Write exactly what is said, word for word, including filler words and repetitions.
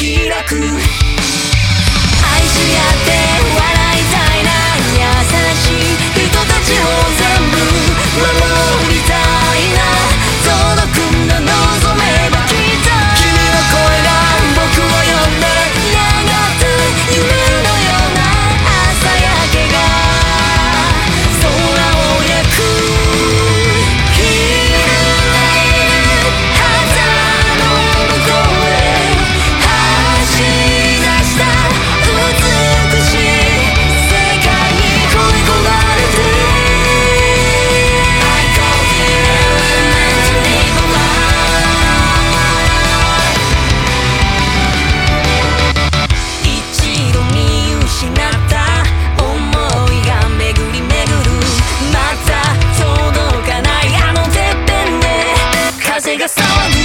開く。愛し合って笑いたいな、優しい人たちを全部守りたいな。届くんだ、望めばきっと君の声が僕を呼んで、やがて夢のような朝焼けが空を焼く。君肌の向こうへ走り出した美しい世界に恋焦がれて、一度見失った想いが巡り巡る。また届かないあのてっぺんで風が騒ぐ。